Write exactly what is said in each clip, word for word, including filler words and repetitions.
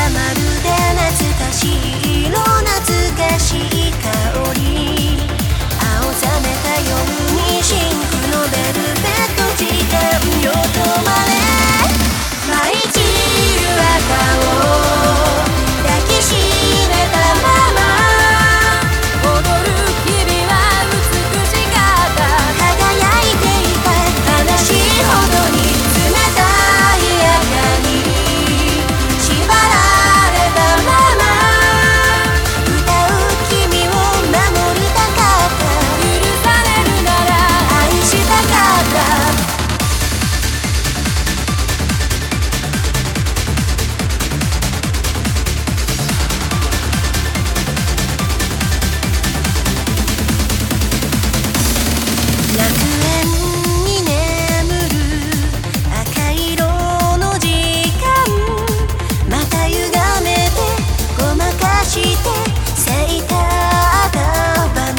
はまるで懐かしい色、懐かしい香り。青ざめた夜にシンクのベルベット時間よ止まれ。舞い散る赤を抱きしめたまま踊る君は美しかった。輝いていた悲しいほどに冷たい赤に縛られたまま歌う君を守りたかった。許されるなら愛したかった。楽園に眠る赤色の時間、また歪めてごまかして咲いた赤花。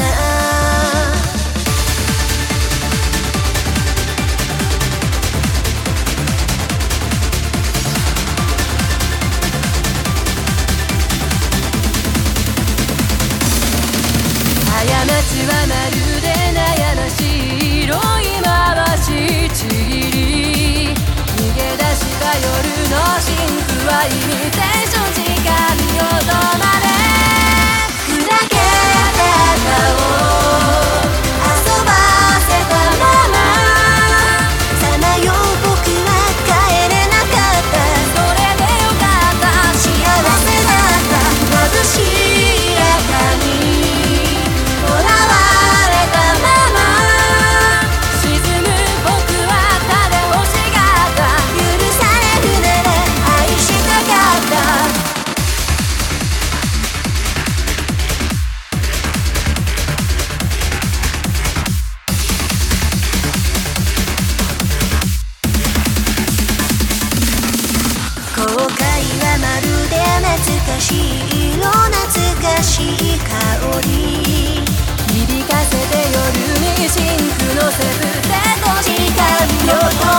過ちはまるで悩ましい色い回しちぎり、逃げ出した夜のシンクはイミテーション時間よ止まれ。砕けた赤を遊ばせたままさまよう僕は帰れなかった。それでよかった、幸せだった。眩しい赤に囚われたまま沈む僕はただ欲しかった。許されるなら愛したかった。後悔はまるで懐かしい色、懐かしい香り。響かせて夜にシンクのセブテと時間よ